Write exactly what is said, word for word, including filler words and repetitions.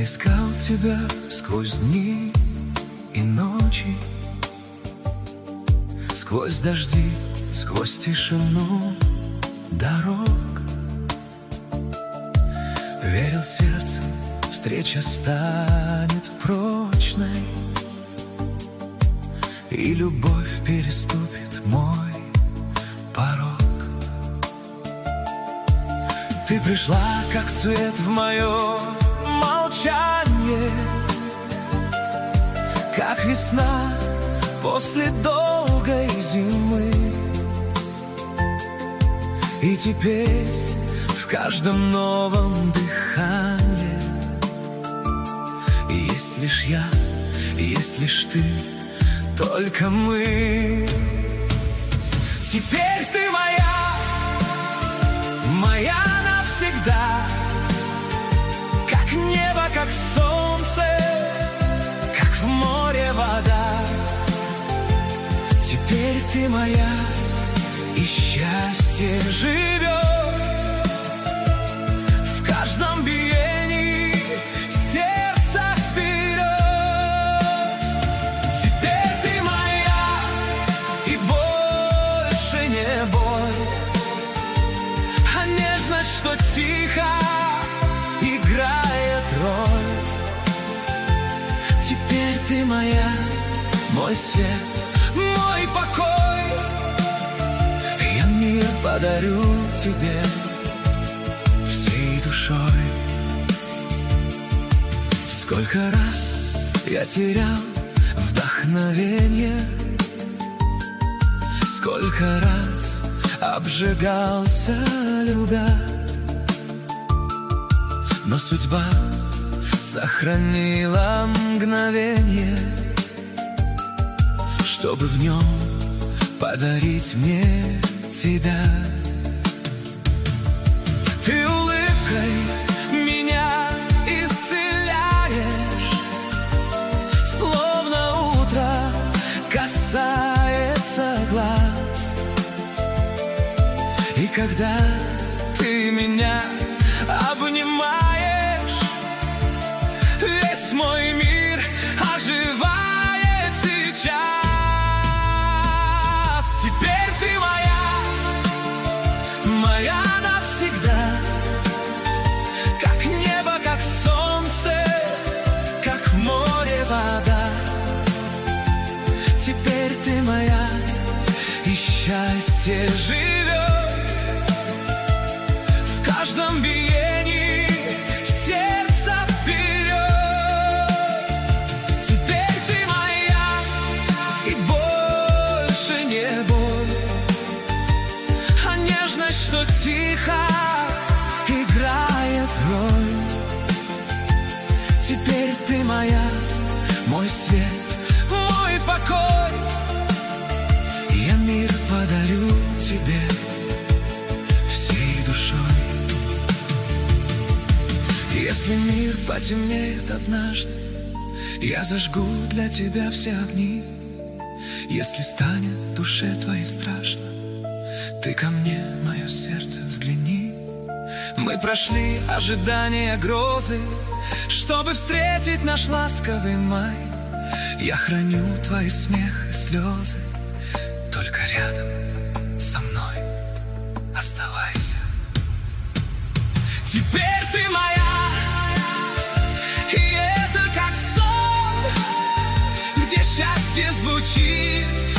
Я искал тебя сквозь дни и ночи, сквозь дожди, сквозь тишину дорог. Верил сердцем, встреча станет прочной, и любовь переступит мой порог. Ты пришла, как свет в мое молчание, как весна после долгой зимы. И теперь в каждом новом дыхании есть лишь я, есть лишь ты, только мы. Теперь ты моя, моя навсегда, как небо, как солнце, как в море вода. Теперь ты моя, и счастье живет в каждом биении сердца вперед. Теперь ты моя, и больше не боль, а нежность, что тихо играет роль. Теперь ты моя, мой свет, мой покой. Я мир подарю тебе всей душой. Сколько раз я терял вдохновение, сколько раз обжигался, любя, но судьба сохранила мгновение, чтобы в нем подарить мне тебя. Ты улыбкой меня исцеляешь, словно утро касается глаз. И когда ты меня обнимаешь, весь мой мир оживает сейчас. Теперь ты моя, моя навсегда, как небо, как солнце, как в море вода. Теперь ты моя, и счастье живет в каждом биении сердца вперед. Теперь ты моя, и больше не боль, а нежность, что тихо играет роль. Теперь ты моя, мой свет, мой покой. Я мир подарю тебе всей душой. Если мир потемнеет однажды, я зажгу для тебя все огни. Если станет душе твоей страшно, ты ко мне, мое сердце, взгляни. Мы прошли ожидания грозы, чтобы встретить наш ласковый май. Я храню твой смех и слезы, только рядом со мной оставайся. Теперь ты моя, и это как сон, где счастье звучит